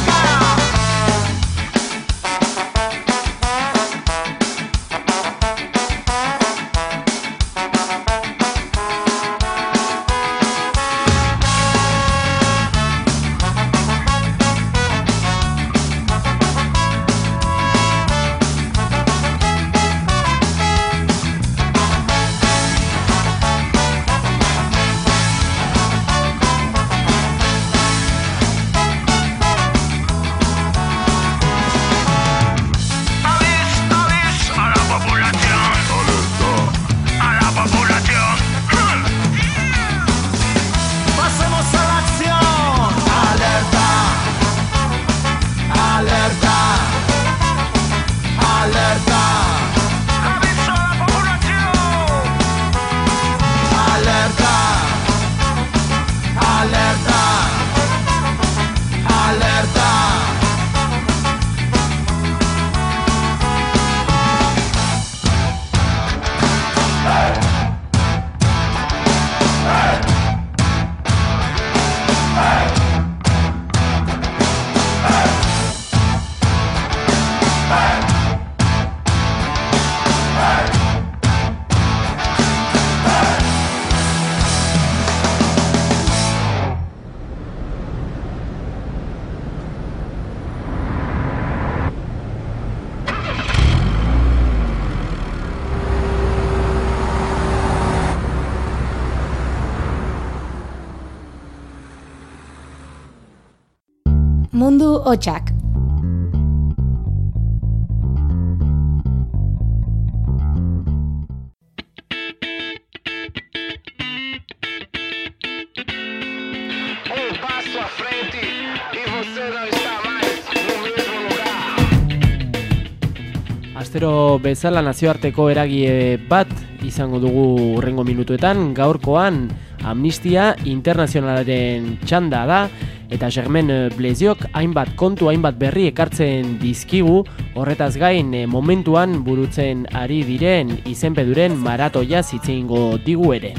Mundu hotxak. Astero bezala nazioarteko eragile bat izango dugu hurrengo minutuetan. Gaurkoan Amnistia Internazionalaren txanda da eta Germain Blesiok hainbat kontu, hainbat berri ekartzen dizkigu. Horretaz gain momentuan burutzen ari diren izenpeduren maratoia hitz egingo digu ere.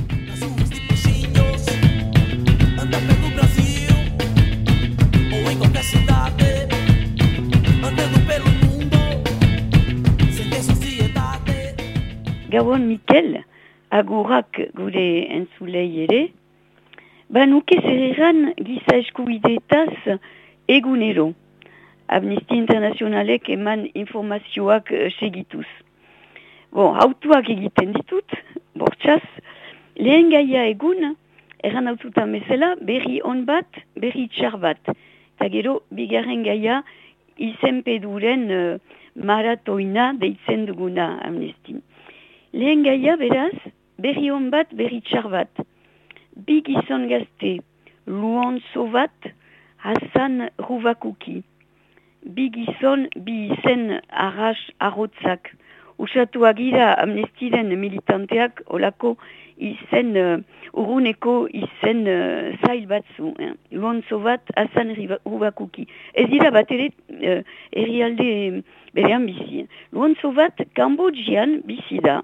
Gauan Mikel, agurrak gure entzulei ere, ba nuke zerreran giza eskubideetaz egunero. Amnistia Internazionalek eman informazioak segituz. Bon, hautuak egiten ditut, bortxaz, lehen gaia egun, erran haututan bezala, berri on bat, berri txar bat. Eta gero, bigarren gaia, izenpeduren uh, maratoina deitzen duguna Amnistin. Lehen gaia, beraz, berri on bat, berri txar bat. Bi gizon gazte, Luan Sobat, Hassan Ruvakuki. Bi gizon, bi izen arras arrotzak. Usatu agira Amnestiren militanteak olako izen, uh, uruneko izen uh, zail batzu. Eh? Luan Sobat, Hassan Ruvakuki. Ez dira bat ere uh, herrialde berean bizi. Luan Sobat, Kambodjian bizi da.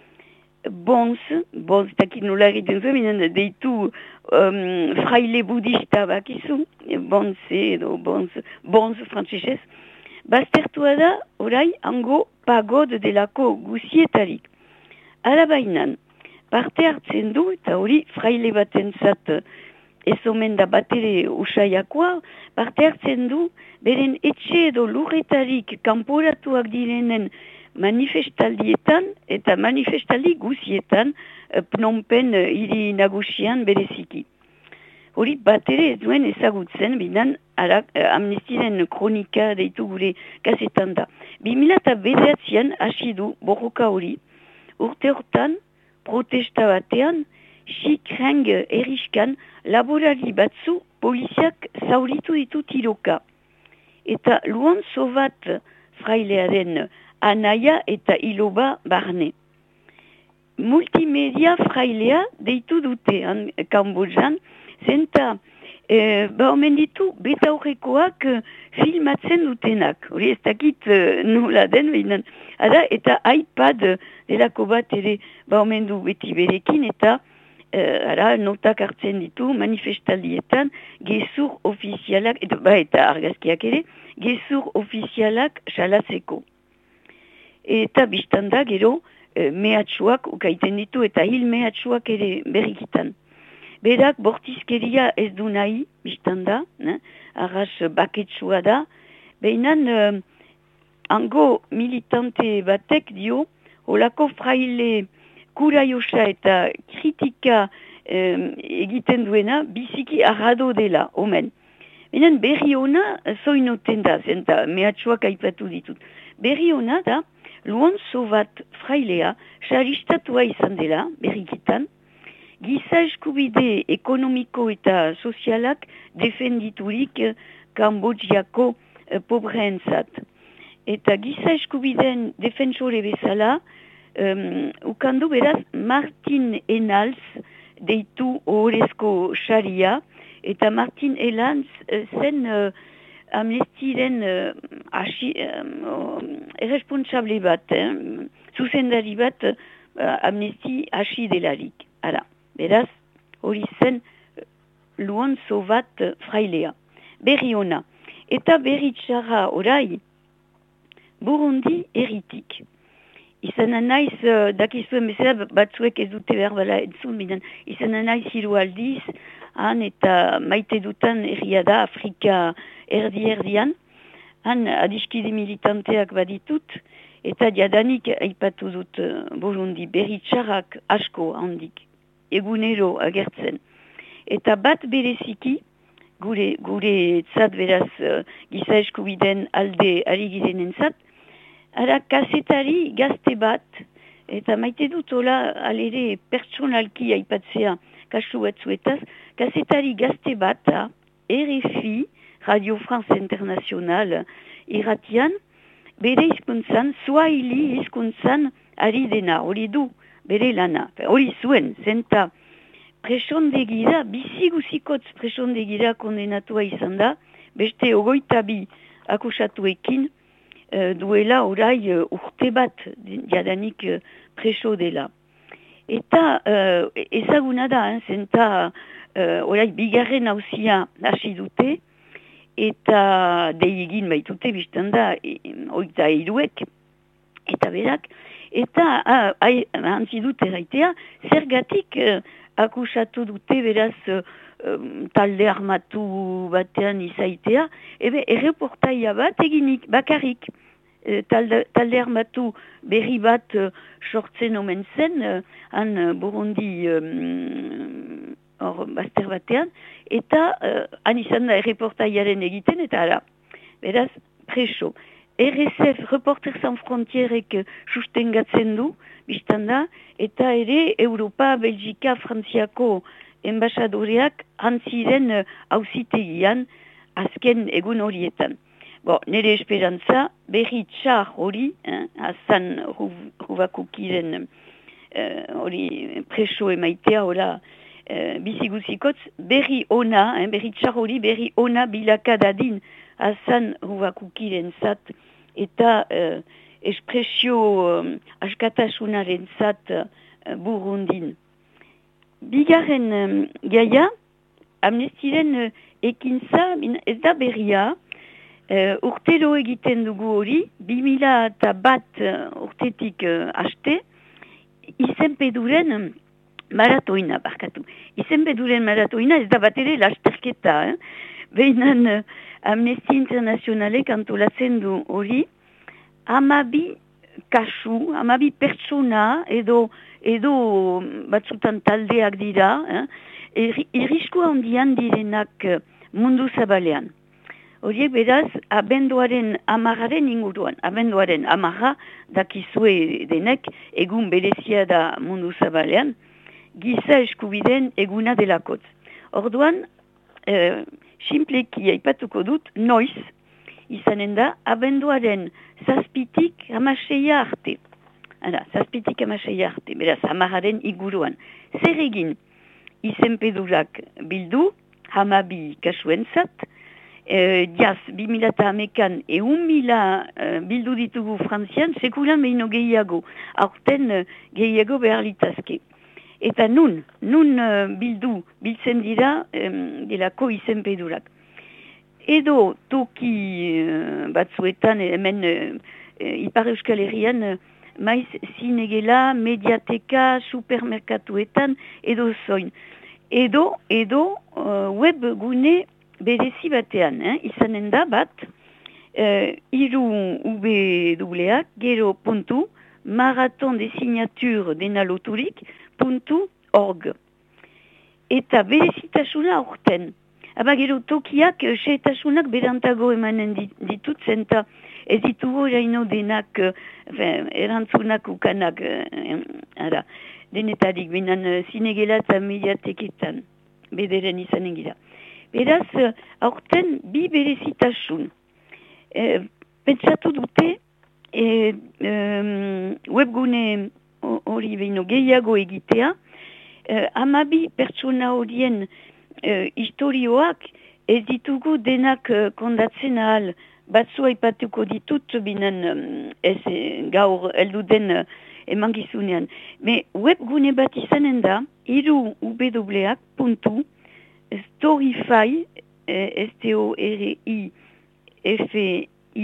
Bons, bons, takit nola egiten zuen, minen deitu um, fraile budista bakizu, bons edo bons, bons frantzesez, baztertua da, orai, hango pagod delako guzietarik. Ala bainan, parte hartzen du, eta hori fraile batentzat ez omen da batere usaiakoa, parte hartzen du, beren etxe edo lurretarik kanporatuak direnen manifestaldietan eta manifestaldi guzietan Phnom Penh hiri nagusian bereziki. Hori bat ere ez duen ezagutzen, binan Amnestiren kronika deitu gure gazetan da. bi mila bederatzian hasi du borroka hori, urte hortan protesta batean, Xikreng erriskan laborari batzu poliziak zauritu ditu tiroka. Eta Luan Sobat frailearen anaia eta iloba barne. Multimedia frailea deitu dute han Kambodjan, zenta e, ba omen ditu betaurrekoak filmatzen dutenak. Hori ez dakit e, nola den behinan. Ada, eta iPad delako bat ere ba omen du beti berekin eta e, ara, notak hartzen ditu manifestaldietan gezur ofizialak, eta, ba, eta argazkiak ere, gezur ofizialak salatzeko. Eta biztanda gero e, mehatxuak ukaiten ditu eta hil mehatxuak ere berrikitan. Berak bortizkeria ez du nahi biztanda, ne? Arras baketsua da, behinan e, hango militante batek dio, holako fraile kuraiosa eta kritika e, egiten duena biziki arrado dela, omen. Behinan berri ona zoinoten da, zenta mehatxuak aipatu ditut. Berri ona da, Luan Sobat frailea xaristatua izan dela, berrikitan, giza eskubide ekonomiko eta sozialak defenditurik Kambodjiako eh, pobreentzat. Eta giza eskubideen defensore bezala, um, ukandu beraz Martin Enals deitu ohorezko xaria, eta Martin Enals uh, zen uh, Amnestiren uh, asi, uh, erresponsable bat, eh? Zuzendari bat uh, amnesti hasi delarik. Ara, beraz, hori zen uh, Luan Sobat uh, frailea. Berri ona. Eta berri txarra orai, Burundi eritik. Izan anaiz, uh, dakizuen bezala, batzuek ez dute behar bala entzun, bidan, izan anaiz hiru aldiz, han eta maite dutan herria da Afrika erdi-erdian, han adiskide militanteak baditut, eta jadanik aipatu dut uh, Burundi berri txarrak asko handik, egunero agertzen. Eta bat bereziki, gure, gure zat beraz uh, giza eskubideen alde ari girenen zat, ara kazetari gazte bat, eta maite dut hola alere pertsonalki aipatzea kasu batzuetaz, kazetari gazte bat, R F I, Radio France International, irratian, bere hizkuntzan, Swahili hizkuntzan ari dena, hori du, bere lana, hori zuen, zenta presondegira, bizi guzikotz presondegira kondenatua izan da, beste ogoita bi akusatuekin, uh, duela orai uh, urte bat jadanik uh, preso dela. Eta uh, ezaguna da, hein, zenta uh, orai bigarren hauzia hasi dute, eta deigin baitute biztan da, e, oita eiruek, eta berak, eta ah, hantzi dute raitea, zergatik uh, akusatu dute beraz uh, um, talde armatu batean izaitea, ebe erreportaia bat eginik, bakarrik, uh, talde, talde armatu berri bat uh, sortzen omen zen, uh, han uh, Burundi um, or, bazter batean, eta uh, han izan da erreportaiaren egiten, eta ara, beraz, preso. R S F, Reporter Sans Frontierek sustengatzen du, biztanda, eta ere Europa, Belgika, Frantziako enbasadoreak antziren hauzitegian azken egun horietan. Bo, nire esperantza, berri txar hori, eh, Hassan Ruvakukiren hori eh, preso emaitea, hola, eh, biziguzikotz, berri ona, eh, berri txar hori, berri ona bilakadadin Hassan Ruvakukiren zat, eta uh, espresio uh, askatasunaren zat uh, Burundin. Bigarren um, gaia, amnestiren uh, ekintza, ez da berria, uh, urtero egiten dugu hori, bi mila eta bat uh, urtetik uh, haste, izenpeduren um, maratoina, barkatu. Izenpeduren maratoina ez da bat ere lasterketa, eh? Behinan uh, Amnesty Internationalek antolatzen du hori, hamabi kasu, hamabi pertsona, edo, edo batzutan taldeak dira, eh? Irrisku handian direnak mundu zabalean. Horiek beraz, abenduaren amarraren inguruan, abenduaren amarra dakizue denek, egun berezia da mundu zabalean, giza eskubideen eguna delakotz. Orduan, eh, simpleki aipatuko dut, noiz, izanen da, abenduaren zazpitik hamaseia arte. Hala, zazpitik hamaseia arte, beraz, hamararen iguruan. Zer egin, izenpedurak bildu, hamabi kasuentzat, eh, jaz, bi mila eta hamekan, eun mila eh, bildu ditugu Frantzian, sekulan behino gehiago, aurten eh, gehiago behar litazke. Eta nun, nun uh, bildu, biltzen dira, um, delako izenpedurak. Edo toki uh, batzuetan, hemen uh, Ipar Euskal Herrian, uh, maiz zinegela, mediateka, supermerkatuetan, edo zoin. Edo, edo uh, web gune berezi batean, eh? Izanen da bat, uh, iru ubewak, gero puntu, maraton de signature dena loturik, puntu org. Eta berezitasuna orten. Aba gero tokiak, seetasunak berantago emanen ditut, zenta ez ditugu eraino denak, fin, erantzunak ukanak, ara, denetarik, binan zinegela eta mediateketan, bederen izanen gira. Beraz, aurten bi berezitasun. E, pentsatu dute, e, um, webgune hori behin gehiago egitea, eh, hamabi pertsona horien eh, historioak ez ditugu denak eh, kondatzen ahal, batzu aipatuko ditut binen ez eh, gaur elduden eh, emangizunean. Me webgune bat izanen da, iru ubewak puntu Storify, eh, S T O R I F I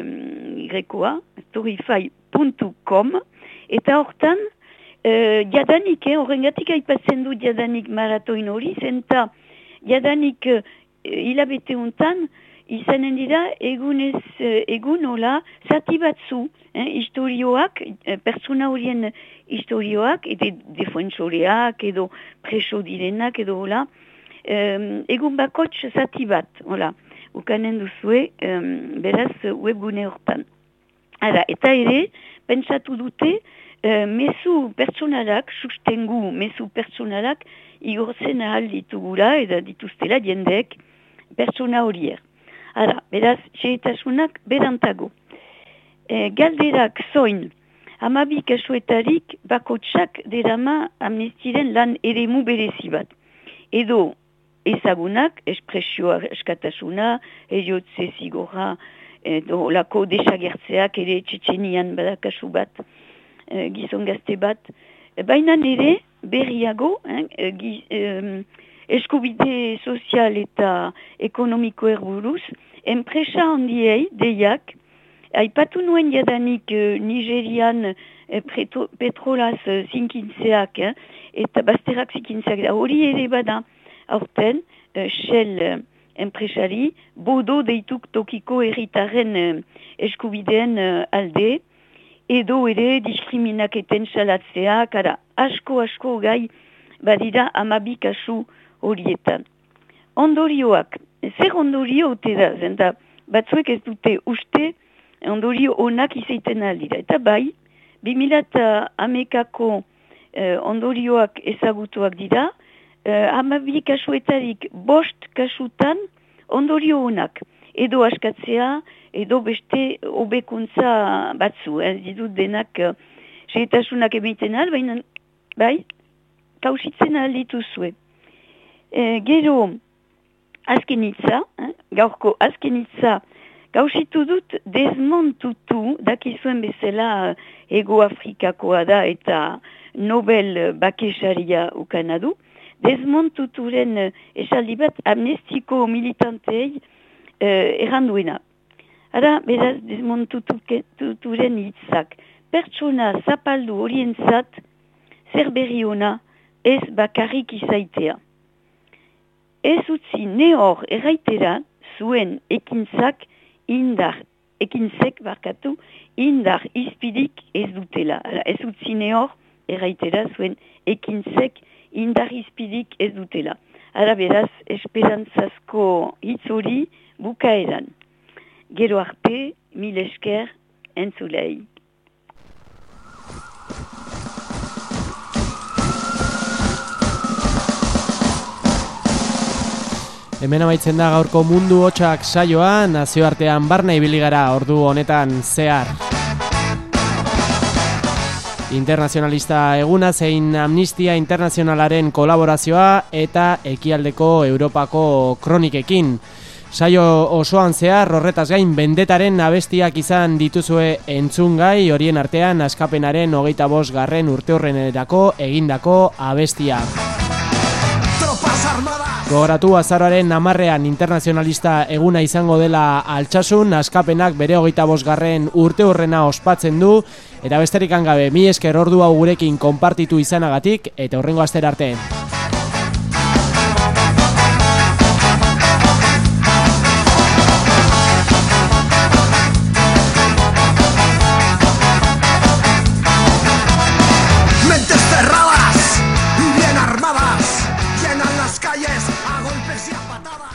Y-a, storify puntu com, eta hortan, uh, jadanik, eh, horrengatik aipatzen du jadanik maratoin hori, zenta jadanik uh, hilabete untan, izanen dira egunez, uh, egun hola, zati batzu, eh, historioak, uh, pertsona horien historioak, eta defensoreak, edo preso direnak, edo hola, um, egun bakots zati bat, hola, ukanen duzue, um, beraz webgune hortan. Ara, eta ere, pentsatu dute, uh, mezu pertsonalak, sustengu mezu pertsonalak, igortzen ahal ditugula, eta dituztela jendeek pertsona horier. Ara, beraz, xehetasunak berantago. E, galderak zoin, hamabi kasuetarik bakotsak derama amnestiren lan eremu berezi bat. Edo ezagunak, espresioa eskatasuna, eriotze zigorra, edo lako desagertzeak ere Txetxenian badakasu bat, e, gizon gazte bat. Baina nire berriago, eh, giz, eh, eskubide sozial eta ekonomiko erburuz, enpresa handiei, deiak, aipatu nuen jadanik eh, Nigerian eh, preto, petrolaz eh, zinkintzeak, eh, eta bazterak zinkintzeak, hori ere bada, aurten, eh, Shell eh, enpresari, bodo deituk tokiko erritarren eh, eskubideen eh, alde, edo ere diskriminaketen salatzeak, ara, asko-asko gai badira amabi kasu horietan. Ondorioak, zer ondorio ote da, zenta batzuek ez dute uste ondorio onak izaiten aldira. Eta bai, bi mila hamekako eh, ondorioak ezagutuak dira, eh, amabi kasuetarik bost kasutan ondorio onak. Edo askatzea, edo beste hobekuntza batzu. Ez ditut denak uh, xehetasunak emaiten al, baina bai, kausitzen ahal dituzue. E, gero, azkenitza, eh, gaurko azkenitza, gausitu dut Desmond Tutu, dakizuen bezala Ego Afrikakoa da eta Nobel bakesaria ukanadu. Desmond Tuturen uh, esaldi bat amnestiko militantei Uh, erranduena. Ara, beraz, Desmond Tuturen hitzak, pertsona zapaldu horientzat, zer berri ona, ez bakarrik izaitea. Ez utzi nehor erraitera, zuen ekintzak indar, ekintzek barkatu, indar izpidik ez dutela. Ara, ez utzi nehor erraitera, zuen ekintzek indar izpidik ez dutela. Ara, beraz, esperantzazko hitz hori, bukaeran. Gero arte, mil esker, entzulei. Hemen amaitzen da gaurko Mundu Hotsak saioa, nazioartean barna ibili gara ordu honetan zehar. Internazionalista eguna zein Amnistia Internazionalaren kolaborazioa eta ekialdeko Europako kronikekin. Saio osoan zehar horretaz gain bendetaren abestiak izan dituzue entzungai, horien artean askapenaren hogeita bost garren urteurrenerako egindako abestiak. Gogoratu azaroaren hamarrean internazionalista eguna izango dela Altsasun, askapenak bere hogeita bost garren urteurrena ospatzen du, eta besterik gabe mi esker ordu hau gurekin konpartitu izanagatik, eta hurrengo astera arte. Calles a golpes y a patadas.